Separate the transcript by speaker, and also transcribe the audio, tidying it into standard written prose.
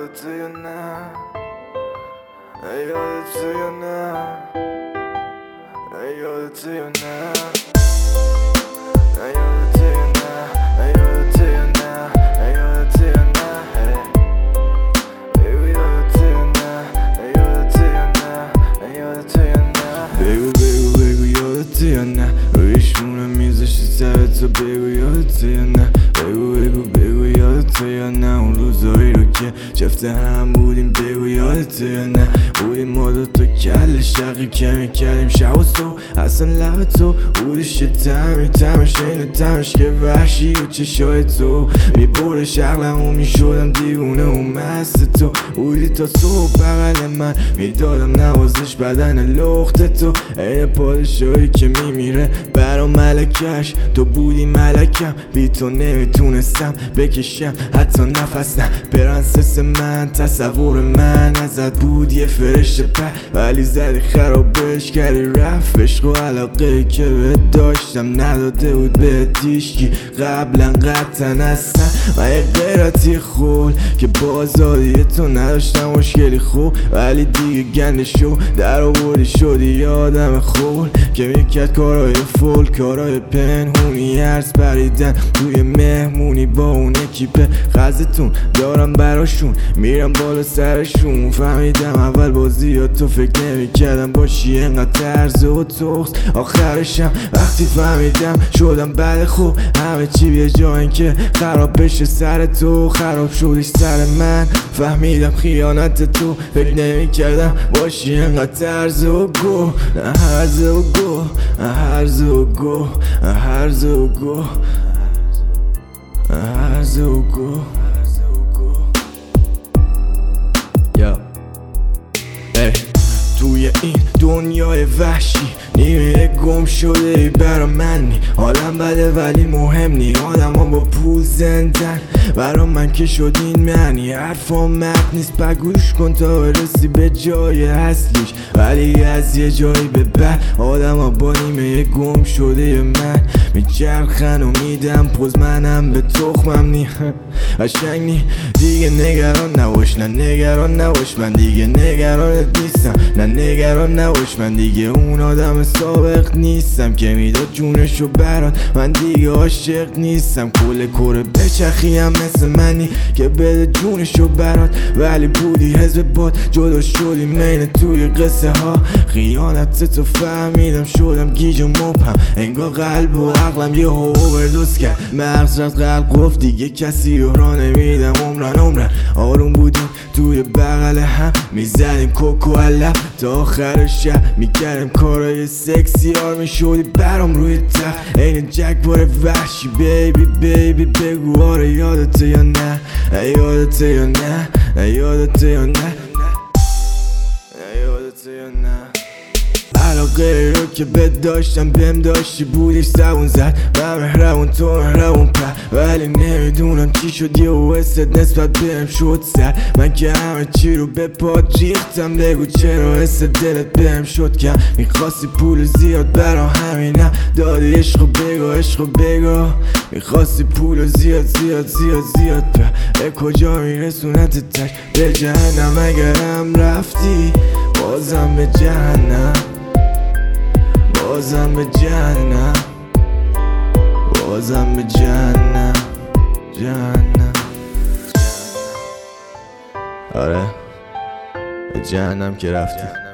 Speaker 1: یادته یا نه یادته یا نه یادته یا نه یادته یا نه یادته یا نه یادته یا نه بگو یادته یا نه یادته یا نه یادته یا نه بگو یادته یا نه رویشونه میذاشتی سرتو بگو یادته یا نه بگو یادته یا نه اون روزایی رو که جفته هم بودیم بگو یادته یا نه بودیم ما دوتا کل شقی که میکردیم شب و صبح اصلا لب تو بودش یه تمش اینه تمش که وحشی و چشای تو میبره شغلم و میشدم دیوونه و مست تو بودی تا صبح بغل من میدادم نوازش بدن لخت تو این پادشاهی که میمیره برا ملکش تو بودی ملکم بی تو نمیتونستم بکشم حتی نفسم پرنسس من تصور من ازت بود یه فرشته پر ولی زدی خرابش کردی رفت عشق و علاقه که بهت داشتم نداده بود بهت هیچکی قبلا قطعا هستم من یه غیرتی خول که با آزادی تو نداشتم مشکلی خوب ولی دیگه گندشو در آوردی شدی یه آدم خول که میکرد کارهای فول کارهای پنهونی عرض پریدن توی مهمونی با اون اکیپ خزتون دارم براشون میرم بالا سرشون فهمیدم اول بازی تو فکر نمیکردم باشی انقدر طرز و تخص آخرشم وقتی فهمیدم شدم بعد خوب همه چی یه جایی که خراب بشه سر تو خراب شدیش سر من فهمیدم خیانت تو فکر نمیکردم باشی انقدر طرز و گو هرز و گو هرز و گو هرز و گو هرز و گو توی این دنیای وحشی نیمه گم شده برا من نی حالم بده ولی مهم نی آدم ها با پول زندن برا من که شد این معنی حرفام مرد نیست بگوش کن تا برسی به جای اصلیش ولی از یه جایی به بعد آدم ها با نیمه گم شده من میچرخن و میدم پوز منم به تخمم نی قشنگ نی دیگه نگران نباش نه نگران نباش من دیگه نگرانت نیستم نه نگران نباش من دیگه اون آدم سابق نیستم که میداد جونشو برات من دیگه عاشق نیستم کل کوره بچخیم مثل منی که بده جونشو برات ولی بودی حزب باد جدا شدی مینه توی قصه ها خیانت تو فهمیدم شدم گیج و مبهم انگار قلب و عقلم یه اووردوز کرد مغز رفت قلب گفت دیگه کسی رو را نمیدم عمرن آروم بودیم توی بغل هم میزدیم کوکو علم تا آخر شب میکردم کارای سکسی ها میشدی برام روی تخت این جکبار وحشی بیبی بگو آره یادته یا نه یادته یا نه یادته یا نه یادته یا نه علاقه رو که بد داشتم بهم داشتی بودیش زبون زد من مهربون تو مهربون پر ولی نمیدونم چی شد یه وست نسبت بهم شد سر من که همه چی رو به پاد ریختم بگو چرا حس دلت بهم شد کم میخواستی پول زیاد برا همینم دادی عشقو بگو میخواستی پول زیاد به کجا میرسونت تک به جهنم اگرم رفتی بازم به جهنم بازم به جهنم بازم به جهنم آره به جهنم که رفتی